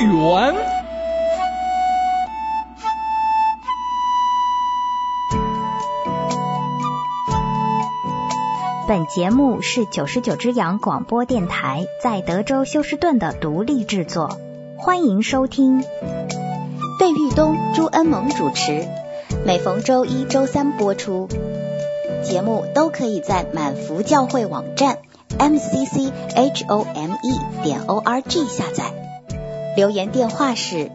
语文。 本节目是99只羊广播电台在德州休斯顿的独立制作，欢迎收听。 费玉东、朱恩萌主持，每逢周一、周三播出。节目都可以在满福教会网站 mcchome.org 下载。留言电话是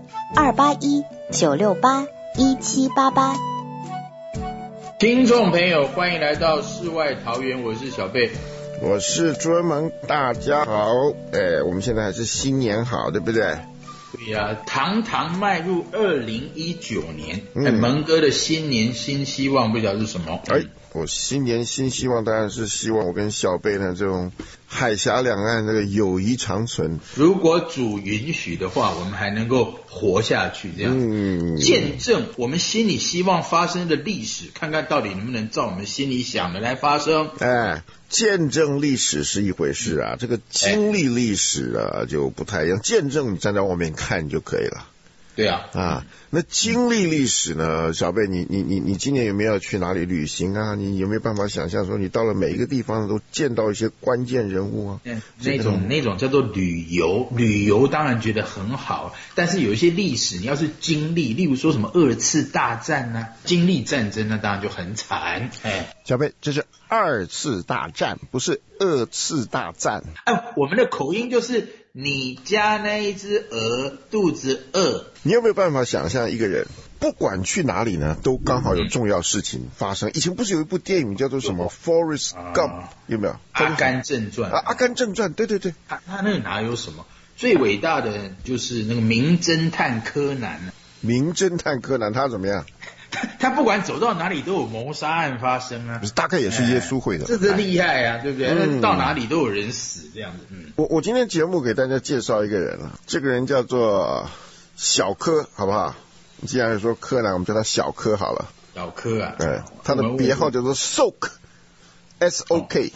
281-968-1788。 听众朋友，欢迎来到世外桃源，我是小贝， 我是朱恩萌，大家好。我们现在还是新年好，对不对？ 对呀，堂堂迈入2019年，萌哥的新年新希望不晓得是什么？ 我新年新希望当然是希望我跟小贝呢这种海峡两岸这个友谊长存。 如果主允许的话，我们还能够活下去，这样见证我们心里希望发生的历史，看看到底能不能照我们心里想的来发生。 见证历史是一回事啊，这个经历历史啊就不太一样。见证你站在外面看就可以了。 对啊， 那经历历史呢？小贝，你今年有没有去哪里旅行啊？你有没有办法想象说你到了每一个地方都见到一些关键人物啊？ 那种叫做旅游当然觉得很好，但是有一些历史你要是经历，例如说什么2次大战啊，经历战争那当然就很惨。 小贝，这是2次大战，不是2次大战。 我们的口音就是你家那一只鹅肚子饿。 你有没有办法想象一个人不管去哪里呢，都刚好有重要事情发生？以前不是有一部电影叫做什么 Forrest Gump， 有没有？ 阿甘正传。 阿甘正传，对。 他那个哪有什么？最伟大的就是那个名侦探柯南。 名侦探柯南他怎么样？ 他不管走到哪里都有谋杀案发生啊， 大概也是耶稣会的， 这是厉害啊，对不对？到哪里都有人死这样子。 我今天节目给大家介绍一个人啊，这个人叫做小柯，好不好？既然说柯南，我们叫他小柯好了。 小柯啊， 他的别号叫做 SOK。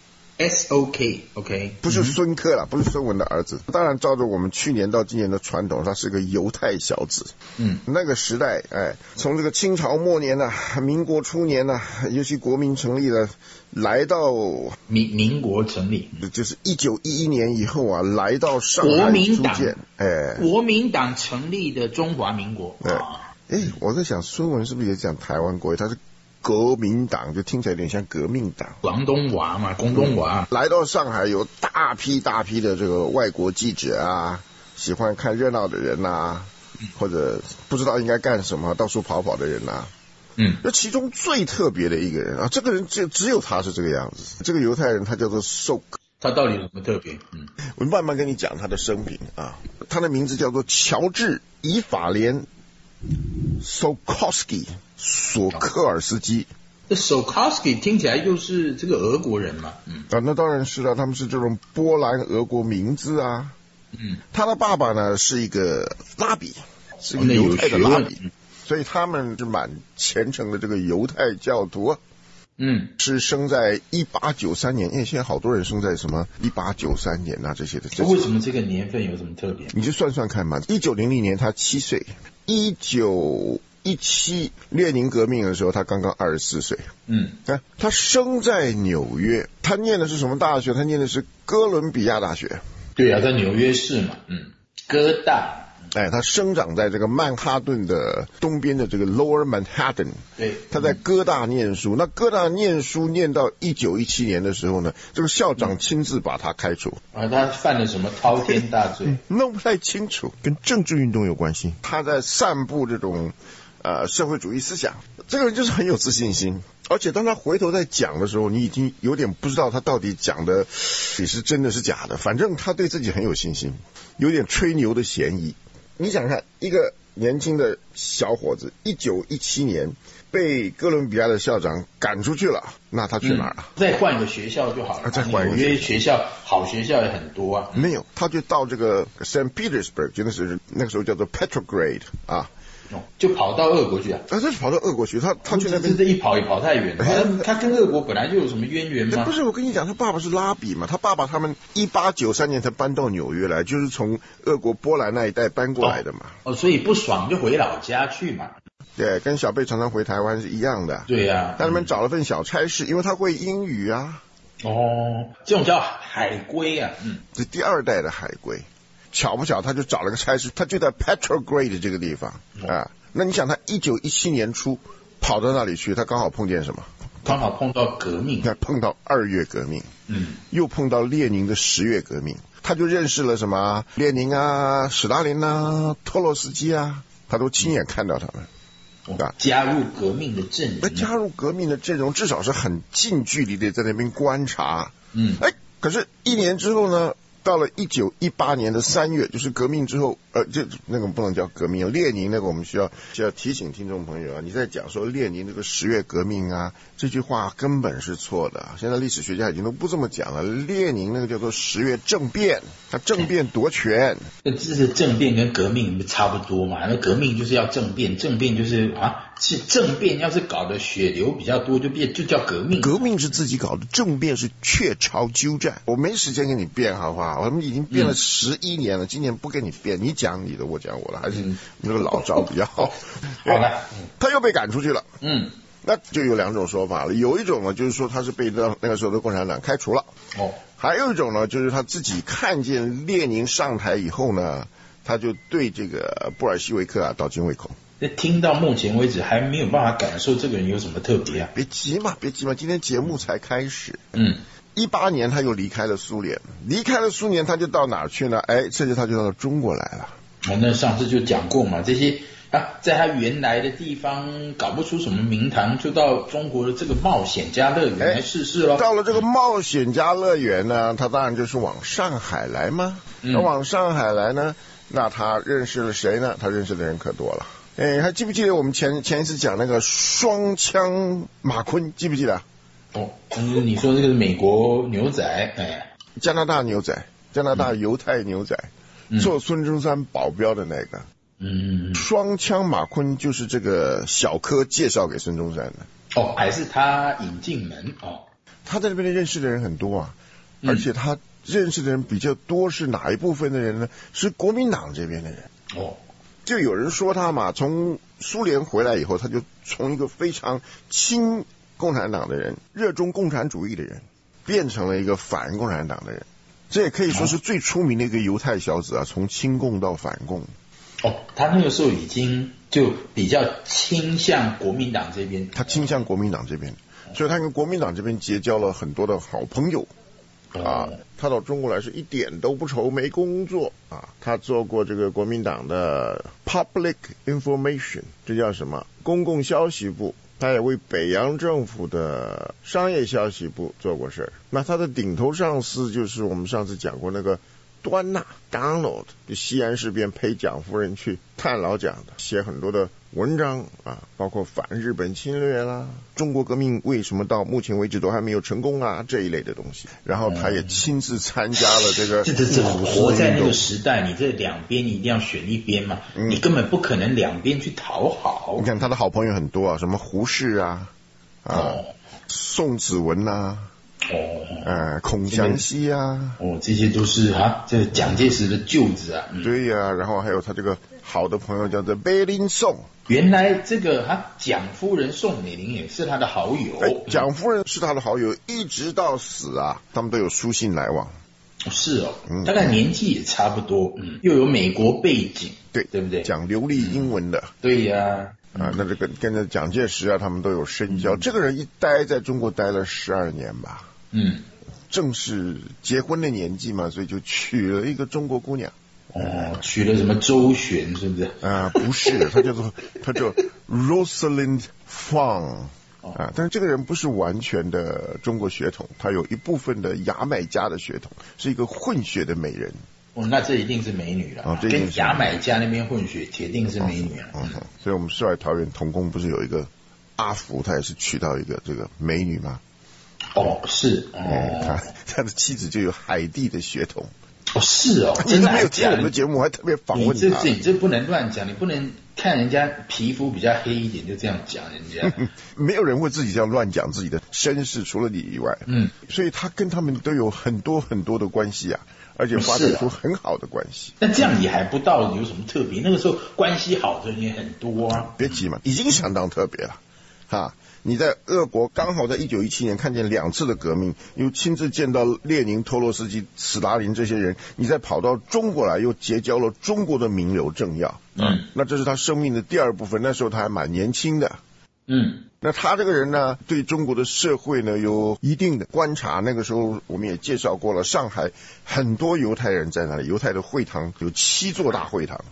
SOK， 不是孙科啦，不是孙文的儿子。当然，照着我们去年到今年的传统，他是个犹太小子。那个时代，从这个清朝末年呢，民国初年呢，尤其国民成立了，来到民国成立， 就是1911年以后啊，来到上海国民党， 国民党成立的中华民国。 我在想，孙文是不是也讲台湾国语？他是国民党，就听起来有点像革命党。 广东话嘛，广东话。 来到上海有大批的这个外国记者啊，喜欢看热闹的人啊，或者不知道应该干什么到处跑的人啊。那其中最特别的一个人啊，这个人只有他是这个样子。这个犹太人他叫做 SOK。 他到底有什么特别？ 我慢慢跟你讲他的生平啊。他的名字叫做乔治·以法莲 Sokolsky 索科尔斯基。 这 Sokolsky 听起来就是这个俄国人嘛。 那当然是了，他们是这种波兰俄国名字啊。他的爸爸呢是一个拉比，是一个犹太的拉比，所以他们是蛮虔诚的这个犹太教徒啊。是生在1893年，因为现在好多人生在什么1893年啊这些的。 为什么这个年份有什么特别？ 你就算算看嘛。1900年他7岁，1917列宁革命的时候他刚刚24岁。他生在纽约，他念的是什么大学？他念的是哥伦比亚大学。 对啊，在纽约市嘛。哥大。 他生长在这个曼哈顿的东边的这个 Lower Manhattan。对，他在哥大念书。那哥大念书念到1917年的时候呢，这个校长亲自把他开除。 他犯了什么滔天大罪？ 弄不太清楚，跟政治运动有关系。他在散布这种社会主义思想。这个人就是很有自信心，而且当他回头在讲的时候，你已经有点不知道他到底讲的你是真的是假的。反正他对自己很有信心，有点吹牛的嫌疑。你想看一个年轻的小伙子，1917年被哥伦比亚的校长赶出去了，那他去哪儿了？ 再换一个学校就好了。纽约学校好学校也很多啊。 没有，他就到这个 St. Petersburg， 就那个时候叫做 Petrograd 啊。 就跑到俄国去啊？ 他是跑到俄国去，他去那边这一跑也跑太远了。他跟俄国本来就有什么渊源吗？ 不是，我跟你讲，他爸爸是拉比嘛，他爸爸他们1893年才搬到纽约来，就是从俄国波兰那一带搬过来的嘛。 所以不爽就回老家去嘛。 对，跟小贝常常回台湾是一样的。 对呀， 他们找了份小差事，因为他会英语啊。 这种叫海归啊。 这第2代的海归。巧不巧，他就找了个差事，他就在 Petrograd 这个地方啊。那你想，他1917年初跑到那里去，他刚好碰见什么？ 刚好碰到革命， 碰到2月革命，又碰到列宁的10月革命，他就认识了什么列宁啊、史大林啊、托洛斯基啊，他都亲眼看到他们。 加入革命的阵营， 加入革命的阵容，至少是很近距离的在那边观察。可是1年之后呢？到了1918年的3月，就是革命之后，那个不能叫革命，列宁那个我们需要提醒听众朋友啊，你在讲说列宁那个10月革命啊，这句话根本是错的。现在历史学家已经都不这么讲了，列宁那个叫做10月政变，他政变夺权。 这是政变跟革命差不多嘛？那革命就是要政变，政变就是是政变，要是搞得血流比较多，就叫革命。 革命是自己搞的，政变是却朝纠战。我没时间跟你辩，好不好？我们已经辩了11年了，今年不跟你辩，你讲你的，我讲我的，还是那个老招比较好。 好了， 他又被赶出去了。那就有2种说法了，有一种呢就是说他是被那个时候的共产党开除了。还有一种呢就是他自己看见列宁上台以后呢，他就对这个布尔西维克倒尽胃口。 听到目前为止还没有办法感受这个人有什么特别啊。 别急嘛，今天节目才开始。18年他又离开了苏联，他就到哪儿去呢？这就他就到中国来了。 那上次就讲过嘛，这些在他原来的地方搞不出什么名堂，就到中国的这个冒险家乐园来试试咯。 到了这个冒险家乐园呢，他当然就是往上海来嘛。那往上海来呢，那他认识了谁呢？他认识的人可多了。还记不记得我们前一次讲那个双枪马昆，记不记得？ 你说这个是美国牛仔， 加拿大牛仔，加拿大犹太牛仔，做孙中山保镖的那个。双枪马昆就是这个小柯介绍给孙中山的。 还是他引进门。 他在这边认识的人很多啊，而且他认识的人比较多，是哪一部分的人呢？是国民党这边的人。就有人说他嘛，从苏联回来以后，他就从一个非常亲共产党的人，热衷共产主义的人，变成了一个反共产党的人。这也可以说是最出名的一个犹太小子啊，从亲共到反共。 他那个时候已经就比较倾向国民党这边。 他倾向国民党这边，所以他跟国民党这边结交了很多的好朋友。他到中国来是一点都不愁没工作啊。他做过这个国民党的 Public Information， 这叫什么？公共消息部。他也为北洋政府的商业消息部做过事。那他的顶头上司就是我们上次讲过那个端纳 Donald， 就西安事变陪蒋夫人去探老蒋的，写很多的文章啊，包括反日本侵略啦，中国革命为什么到目前为止都还没有成功啊，这一类的东西。然后他也亲自参加了这个活在那个时代，你这两边你一定要选一边嘛，你根本不可能两边去讨好。 你看他的好朋友很多啊，什么胡适啊，宋子文啊，孔祥熙啊， 这些都是这蒋介石的舅子啊。 对呀，然后还有他这个好的朋友叫做贝林宋。 原来这个蒋夫人宋美龄也是他的好友。 蒋夫人是他的好友，一直到死啊，他们都有书信来往。 是大概年纪也差不多，又有美国背景，对不对？ 讲流利英文的。 对呀。 那这个跟着蒋介石啊，他们都有深交。这个人一待在中国待了12年吧。正是结婚的年纪嘛，所以就娶了一个中国姑娘。 娶了什么周旋是不是？ 不是，他叫 Rosalind Fang。但是这个人不是完全的中国血统，他有一部分的牙买加的血统，是一个混血的美人。 那这一定是美女了，跟牙买加那边混血，铁定是美女了。 所以我们世外桃源同工不是有一个阿福，他也是娶到一个这个美女吗？ 是。 他的妻子就有海地的血统。 是你都没有听我们的节目，还特别访问他。 你这不能乱讲，你不能看人家皮肤比较黑一点就这样讲人家。 没有人会自己这样乱讲自己的身世，除了你以外。所以他跟他们都有很多很多的关系啊，而且发展出很好的关系。 那这样也还不到有什么特别，那个时候关系好的人也很多啊。 别急嘛，已经相当特别了哈。你在俄国刚好在1917年看见2次的革命，又亲自见到列宁、托洛斯基、斯大林这些人，你再跑到中国来，又结交了中国的名流政要。那这是他生命的第二部分，那时候他还蛮年轻的。那他这个人呢，对中国的社会呢有一定的观察。那个时候我们也介绍过了，上海很多犹太人在那里，犹太的会堂有7座大会堂。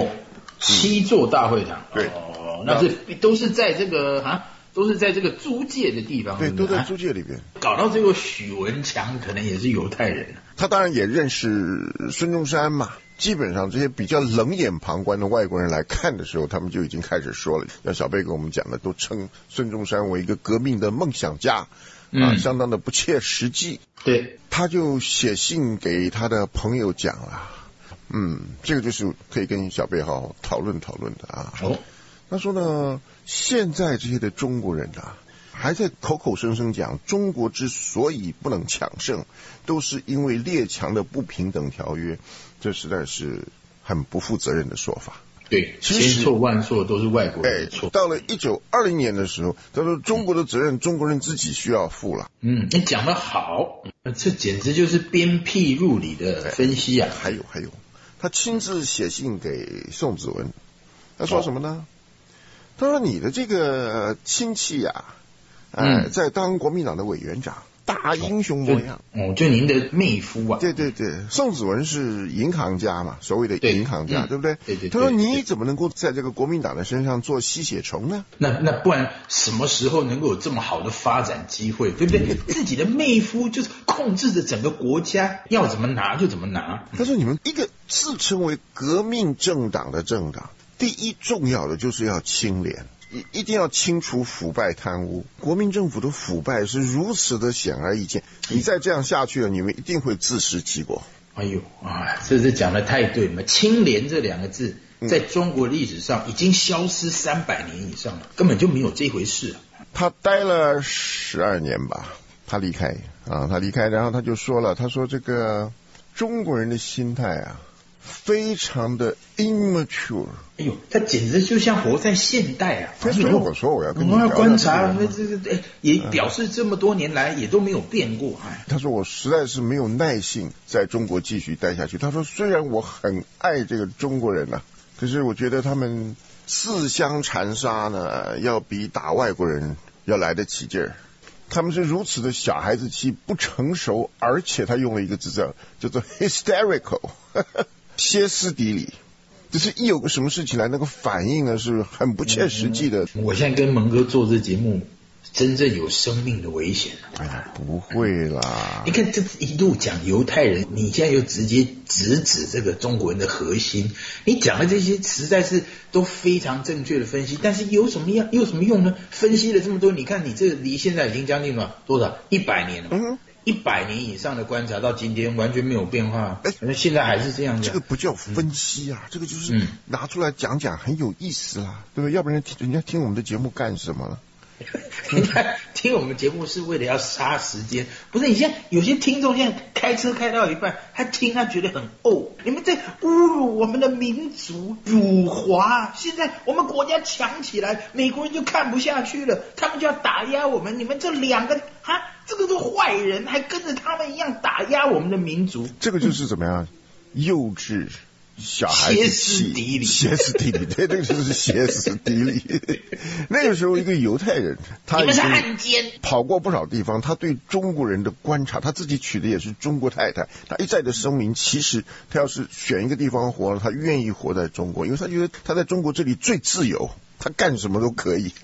7座大会堂。 对。 那是都是在这个都是在这个租界的地方。 对，都在租界里边。 搞到这个许文强可能也是犹太人。 他当然也认识孙中山嘛。基本上这些比较冷眼旁观的外国人来看的时候，他们就已经开始说了，像小贝跟我们讲的，都称孙中山为一个革命的梦想家，相当的不切实际。 对， 他就写信给他的朋友讲了，这个就是可以跟小贝好好讨论讨论的啊。他说呢，现在这些的中国人啊，还在口口声声讲中国之所以不能强盛，都是因为列强的不平等条约，这实在是很不负责任的说法。 对，千错万错都是外国人的错。 到了1920年的时候，他说中国的责任中国人自己需要负了。 你讲得好，这简直就是鞭辟入里的分析啊。 还有，他亲自写信给宋子文，他说什么呢？他说你的这个亲戚啊，在当国民党的委员长，大英雄模样。 就您的妹夫啊。 对，宋子文是银行家嘛，所谓的银行家，对不对？ 对。 他说你怎么能够在这个国民党的身上做吸血虫呢？ 那不然什么时候能够有这么好的发展机会，对不对？自己的妹夫就是控制着整个国家，要怎么拿就怎么拿。 他说你们一个自称为革命政党的政党，第一重要的就是要清廉，一定要清除腐败贪污。国民政府的腐败是如此的显而易见，你再这样下去了，你们一定会自食其果。 这是讲的太对了。清廉这2个字在中国历史上已经消失300年以上了，根本就没有这回事。 他待了12年吧，他离开，然后他就说了，他说这个中国人的心态啊，非常的 immature。 他简直就像活在现代啊！ 所以我说我要跟你聊聊观察，也表示这么多年来也都没有变过。 他说我实在是没有耐性在中国继续待下去。他说虽然我很爱这个中国人啊，可是我觉得他们自相残杀呢，要比打外国人要来得起劲儿。他们是如此的小孩子气，不成熟，而且他用了一个字叫做 hysterical， 歇斯底里。就是一有个什么事情来，那个反应呢是很不切实际的。 我现在跟蒙哥做这节目，真正有生命的危险。 不会啦！ 你看这一路讲犹太人，你现在又直接直指这个中国人的核心，你讲的这些实在是都非常正确的分析，但是有什么用呢？分析了这么多，你看你这离现在已经将近了多少100年了。100年以上的观察到今天完全没有变化，现在还是这样子。 这个不叫分析啊，这个就是拿出来讲讲很有意思啦，对不对？要不然人家听我们的节目干什么呢？ 人家听我们节目是为了要杀时间，不是？你现在有些听众现在开车开到一半，他觉得很你们在侮辱我们的民族，辱华。现在我们国家强起来，美国人就看不下去了，他们就要打压我们。你们这2个这个是坏人，还跟着他们一样打压我们的民族。 这个就是怎么样？幼稚。小孩子气，歇斯底里，对，那个就是歇斯底里。那个时候，一个犹太人，他已经跑过不少地方，他对中国人的观察，他自己娶的也是中国太太，他一再的声明，其实他要是选一个地方活了，他愿意活在中国，因为他觉得他在中国这里最自由，他干什么都可以。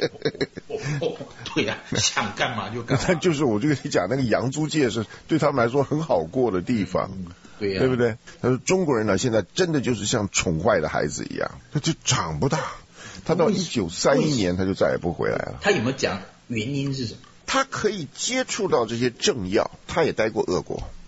对呀，想干嘛就干嘛。 就是我就跟你讲，那个洋租界是对他们来说很好过的地方。 对呀， 对不对？他说中国人呢，现在真的就是像宠坏的孩子一样，他就长不大。他到1931年他就再也不回来了。 他有没有讲原因是什么？ 他可以接触到这些政要，他也待过俄国，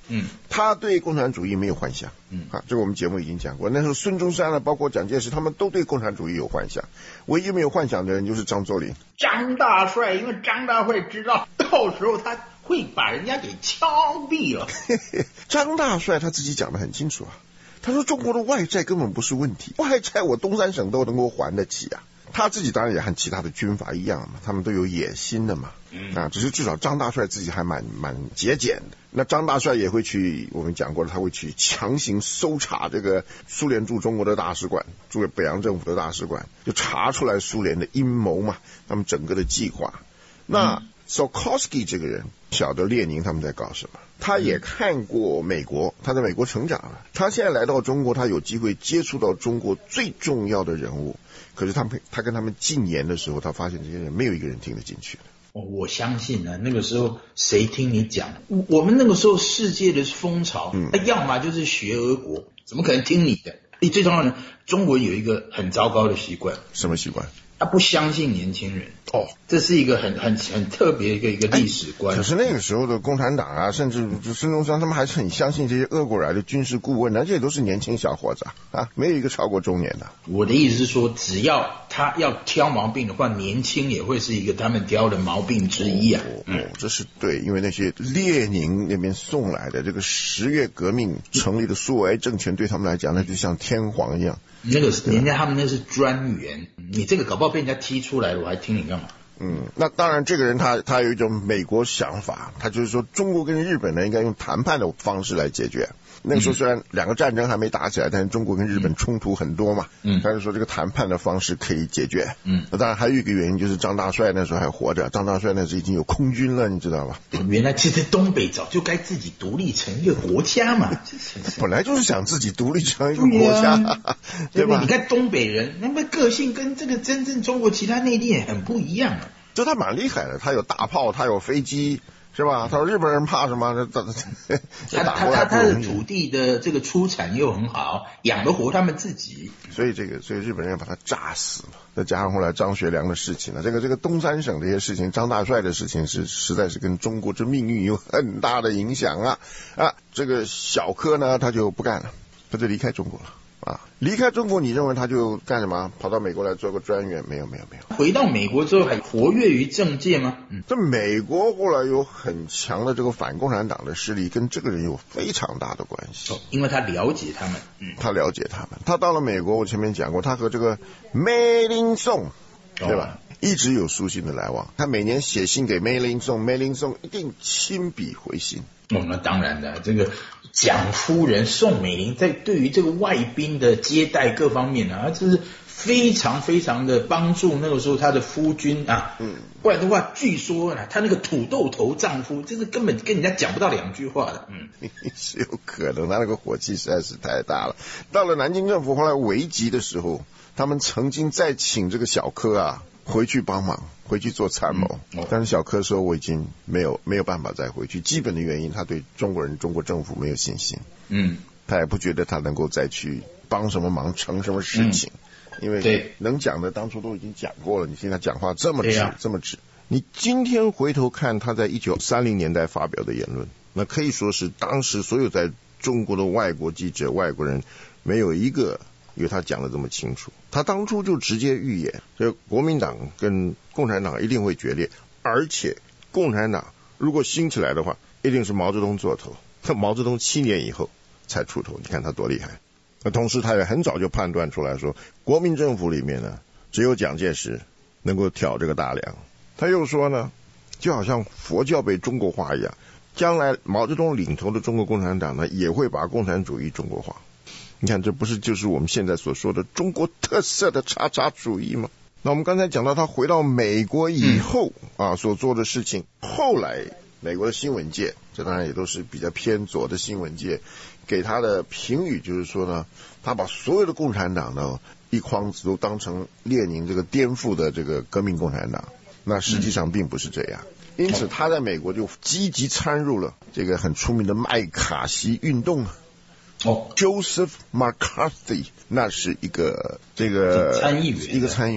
他对共产主义没有幻想。这个我们节目已经讲过。那时候孙中山包括蒋介石，他们都对共产主义有幻想，唯一没有幻想的人就是张作霖。 张大帅，因为张大帅知道到时候他会把人家给枪毙了。 张大帅他自己讲得很清楚啊，他说中国的外债根本不是问题，外债我东三省都能够还得起啊。他自己当然也和其他的军阀一样嘛，他们都有野心的嘛。只是至少张大帅自己还蛮节俭的。那张大帅也会去，我们讲过了，他会去强行搜查这个苏联驻中国的大使馆，驻北洋政府的大使馆，就查出来苏联的阴谋嘛，他们整个的计划。那Tsiolkovsky 这个人晓得列宁他们在搞什么，他也看过美国，他在美国成长了，他现在来到中国，他有机会接触到中国最重要的人物，可是他跟他们进言的时候，他发现这些人没有一个人听得进去的。 我相信呢，那个时候谁听你讲？我们那个时候世界的风潮，要么就是学俄国，怎么可能听你的？最重要的，中国有一个很糟糕的习惯。 什么习惯？ 他不相信年轻人。这是一个很特别一个历史观。 可是那个时候的共产党啊，甚至孙中山他们还是很相信这些俄国来的军事顾问，这些都是年轻小伙子啊，没有一个超过中年的。 我的意思是说，只要他要挑毛病的话，年轻也会是一个他们挑的毛病之一啊。 这是对，因为那些列宁那边送来的这个10月革命成立的苏维埃政权，对他们来讲，那就像天皇一样。 那个人家他们那是专员，你这个搞不好被人家踢出来了，我还听你干嘛？ 那当然，这个人他有一种美国想法，他就是说中国跟日本呢应该用谈判的方式来解决。那个时候虽然两个战争还没打起来，但是中国跟日本冲突很多嘛，但是说这个谈判的方式可以解决。那当然还有一个原因就是张大帅那时候还活着，张大帅那时候已经有空军了，你知道吧？ 原来其实东北早就该自己独立成一个国家嘛， 本来就是想自己独立成一个国家，对吧？ 你看东北人，那么个性跟这个真正中国其他内地也很不一样啊。 这他蛮厉害的，他有大炮，他有飞机。是吧？他说日本人怕什么？ 他的土地的这个出产又很好，养得活他们自己， 所以日本人把他炸死了。再加上后来张学良的事情呢，这个东三省这些事情，张大帅的事情实在是跟中国这命运有很大的影响啊！这个小柯呢，他就不干了，他就离开中国了。离开中国，你认为他就干什么？跑到美国来做个专员？没有。 回到美国之后还活跃于政界吗？ 这美国后来有很强的这个反共产党的势力，跟这个人有非常大的关系。 因为他了解他们。 他了解他们。他到了美国，我前面讲过，他和这个梅林颂，对吧？一直有书信的来往。他每年写信给梅林颂，梅林颂一定亲笔回信。 那当然的，这个蒋夫人宋美龄在对于这个外宾的接待各方面啊，这是非常非常的帮助那个时候他的夫君啊。不然的话，据说他那个土豆头丈夫，这是根本跟人家讲不到2句话的。 是有可能，他那个火气实在是太大了。到了南京政府后来危急的时候，他们曾经再请这个小柯回去帮忙，回去做参谋。但是小柯说我已经没有办法再回去，基本的原因他对中国人、中国政府没有信心。他也不觉得他能够再去帮什么忙、成什么事情。因为能讲的当初都已经讲过了，你听他讲话这么直。你今天回头看他在1930年代发表的言论，那可以说是当时所有在中国的外国记者、外国人没有一个有他讲的这么清楚。他当初就直接预言，这国民党跟共产党一定会决裂，而且共产党如果兴起来的话，一定是毛泽东做头。毛泽东7年以后才出头，你看他多厉害。那同时他也很早就判断出来说，国民政府里面呢，只有蒋介石能够挑这个大梁。他又说呢，就好像佛教被中国化一样，将来毛泽东领头的中国共产党呢，也会把共产主义中国化。你看，这不是就是我们现在所说的中国特色的叉叉主义吗？那我们刚才讲到他回到美国以后所做的事情，后来美国的新闻界，这当然也都是比较偏左的新闻界，给他的评语就是说呢，他把所有的共产党呢一筐子都当成列宁这个颠覆的这个革命共产党，那实际上并不是这样。因此他在美国就积极参入了这个很出名的麦卡锡运动。Joseph McCarthy 那是一个参议员，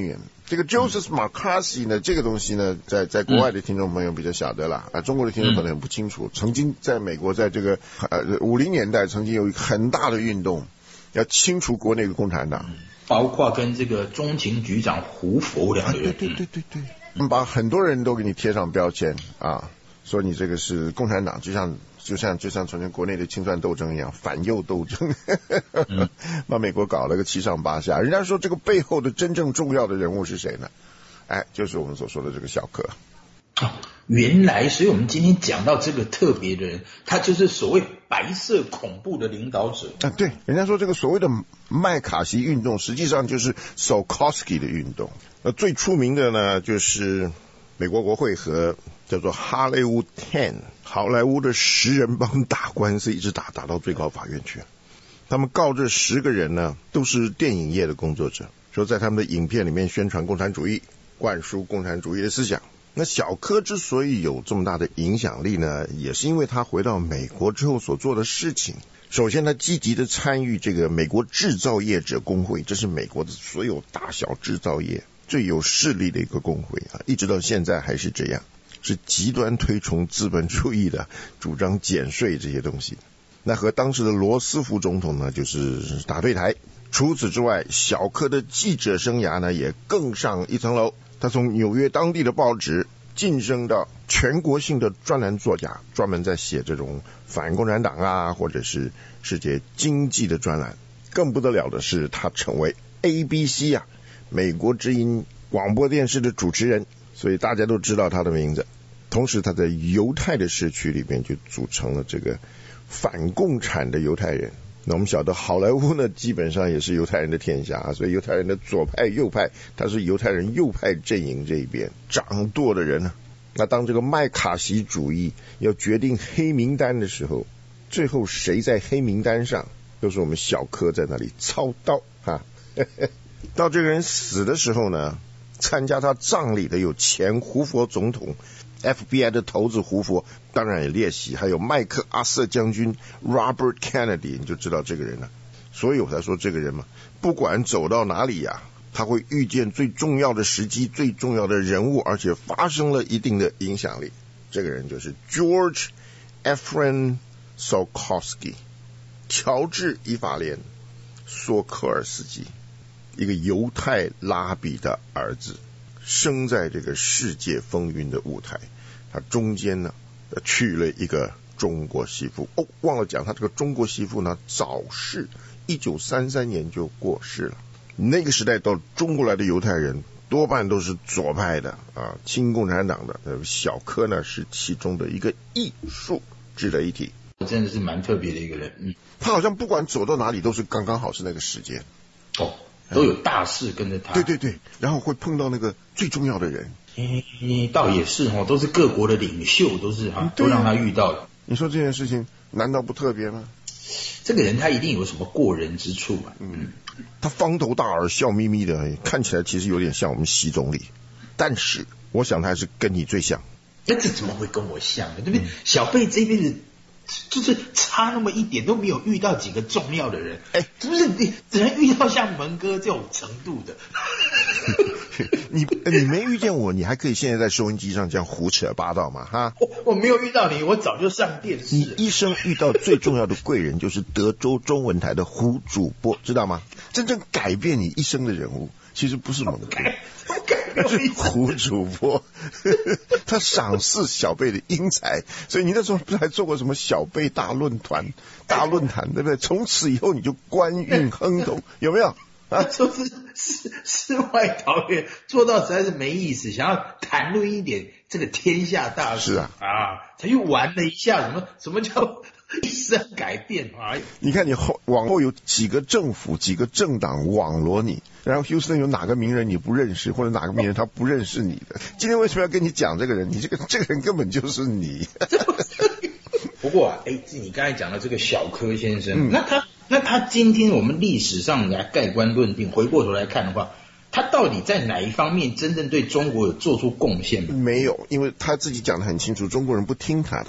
这个 Joseph McCarthy 呢，这个东西呢，在国外的听众朋友比较晓得啦，中国的听众可能很不清楚。曾经在美国，在这个50年代，曾经有一个很大的运动，要清除国内的共产党， 包括跟这个中情局长胡佛两个人。 对，把很多人都给你贴上标签啊，说你这个是共产党，就像从前国内的清算斗争一样，反右斗争，把美国搞了个七上八下。人家说这个背后的真正重要的人物是谁呢？就是我们所说的这个小柯。 原来，所以我们今天讲到这个特别的人，他就是所谓白色恐怖的领导者。 对，人家说这个所谓的麦卡锡运动，实际上就是 Sokolsky 的运动。最出名的呢，就是美国国会和叫做好莱坞 10， 好莱坞的10人帮打官司，一直打到最高法院去。他们告这10个人呢，都是电影业的工作者，说在他们的影片里面宣传共产主义，灌输共产主义的思想。那小柯之所以有这么大的影响力呢，也是因为他回到美国之后所做的事情。首先，他积极的参与这个美国制造业者工会，这是美国的所有大小制造业最有势力的一个工会啊，一直到现在还是这样，是极端推崇资本主义的，主张减税这些东西。那和当时的罗斯福总统呢，就是打对台。除此之外，小柯的记者生涯呢，也更上一层楼。他从纽约当地的报纸晋升到全国性的专栏作家，专门在写这种反共产党啊，或者是世界经济的专栏。更不得了的是，他成为 ABC 啊，美国之音广播电视的主持人，所以大家都知道他的名字。同时，他在犹太的社区里面就组成了这个反共产的犹太人。那我们晓得好莱坞呢，基本上也是犹太人的天下啊，所以犹太人的左派右派，他是犹太人右派阵营这一边掌舵的人呢。那当这个麦卡锡主义要决定黑名单的时候，最后谁在黑名单上，都是我们小柯在那里操刀啊。到这个人死的时候呢，参加他葬礼的有前胡佛总统FBI 的头子胡佛，当然也列席，还有麦克阿瑟将军 Robert Kennedy， 你就知道这个人了。所以我才说这个人嘛，不管走到哪里啊，他会遇见最重要的时机，最重要的人物，而且发生了一定的影响力。这个人就是 George Ephraim Sokolsky， 乔治伊法连索科尔斯基，一个犹太拉比的儿子，生在这个世界风云的舞台。他中间呢娶了一个中国媳妇。忘了讲，他这个中国媳妇呢早逝，1933年就过世了。那个时代到中国来的犹太人多半都是左派的啊，亲共产党的。小柯呢是其中的一个艺术，值得一提。 真的是蛮特别的一个人。 他好像不管走到哪里都是刚刚好是那个时间。 都有大事跟着他。 对，然后会碰到那个最重要的人。 倒也是都是各国的领袖，都是都让他遇到了。 你说这件事情难道不特别吗？ 这个人他一定有什么过人之处嘛。 他方头大耳，笑眯眯的，看起来其实有点像我们习总理，但是我想他还是跟你最像。 这怎么会跟我像呢？对不对？小贝这辈子就是差那么一点，都没有遇到几个重要的人。是不是你只能遇到像门哥这种程度的？ 你没遇见我，你还可以现在在收音机上这样胡扯八道嘛？哈！ 我没有遇到你，我早就上电视。 你一生遇到最重要的贵人就是德州中文台的胡主播，知道吗？真正改变你一生的人物，其实不是门哥，是胡主播。他赏识小贝的英才，所以你那时候不是还做过什么小贝大论坛，对不对？从此以后你就官运亨通，有没有？ 说是世外桃源，做到实在是没意思。想要谈论一点这个天下大事才去玩了一下，什么叫一生改变啊？你看你往后有几个政府、几个政党网罗你，然后 Houston 有哪个名人你不认识，或者哪个名人他不认识你的？今天为什么要跟你讲这个人？你这个人根本就是你。 不过你刚才讲的这个小柯先生，那他今天我们历史上来盖棺论定，回过头来看的话，他到底在哪一方面真正对中国有做出贡献吗？ 没有，因为他自己讲得很清楚，中国人不听他的。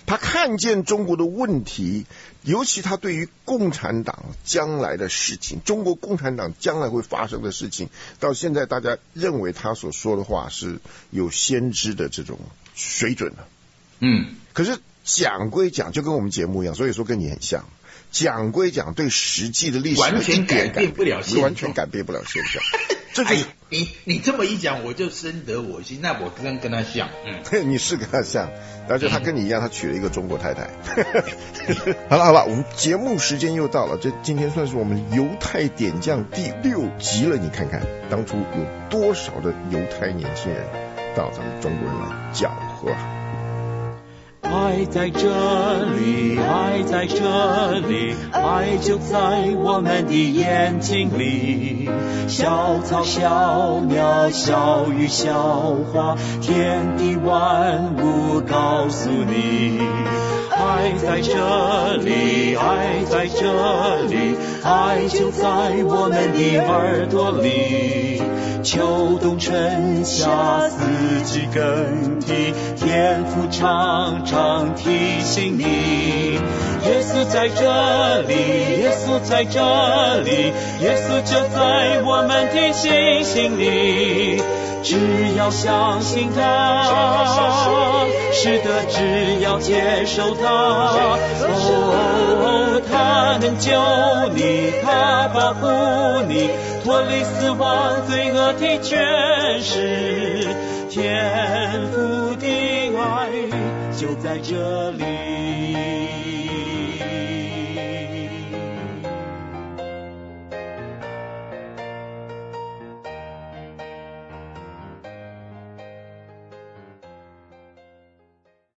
他看见中国的问题，尤其他对于共产党将来的事情，中国共产党将来会发生的事情，到现在大家认为他所说的话是有先知的这种水准了。可是讲归讲，就跟我们节目一样，所以说跟你很像。讲归讲，对实际的历史完全改变不了现状， 完全改变不了现象。 你这么一讲，我就深得我心。那我跟他像， 你是跟他像，而且他跟你一样，他娶了一个中国太太。好了，我们节目时间又到了，这今天算是我们犹太点将第6集了。你看看当初有多少的犹太年轻人到咱们中国人来搅和啊！ 爱在这里，爱在这里，爱就在我们的眼睛里。小草、小鸟、小鱼、小花，天地万物告诉你。爱在这里，爱在这里，爱就在我们的耳朵里。秋冬春夏四季更替，天父常常提醒你。耶稣在这里，耶稣在这里，耶稣就在我们的心里。只要相信他，是的，只要接受他，他能救你，他保护你，脱离死亡罪恶的权势，天父的爱就在这里。